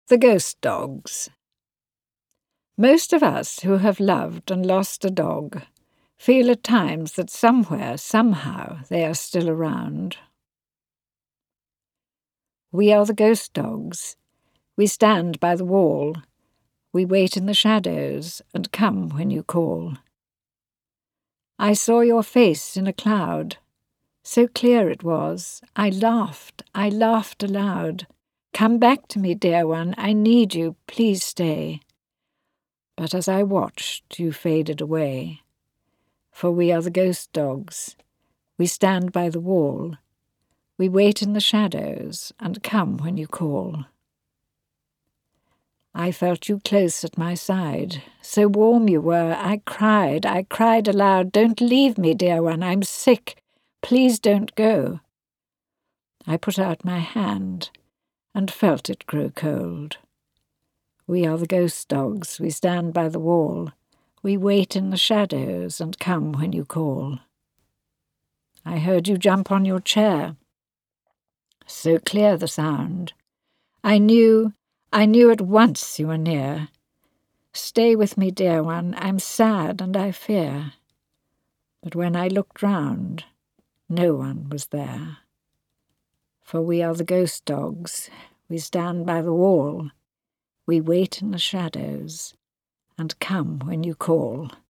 The Ghost Dogs. Most of us who have loved and lost a dog feel at times that somewhere, somehow, they are still around. We are the ghost dogs. We stand by the wall. We wait in the shadows and come when you call. I saw your face in a cloud. So clear it was. I laughed aloud. Come back to me, dear one. I need you. Please stay. But as I watched, you faded away. For we are the ghost dogs. We stand by the wall. We wait in the shadows and come when you call. I felt you close at my side. So warm you were. I cried aloud. Don't leave me, dear one. I'm sick. Please don't go. I put out my hand and felt it grow cold. We are the ghost dogs. We stand by the wall. We wait in the shadows and come when you call. I heard you jump on your chair. So clear the sound. I knew at once you were near. Stay with me, dear one. I'm sad and I fear. But when I looked round, no one was there. For we are the ghost dogs. We stand by the wall. We wait in the shadows and come when you call.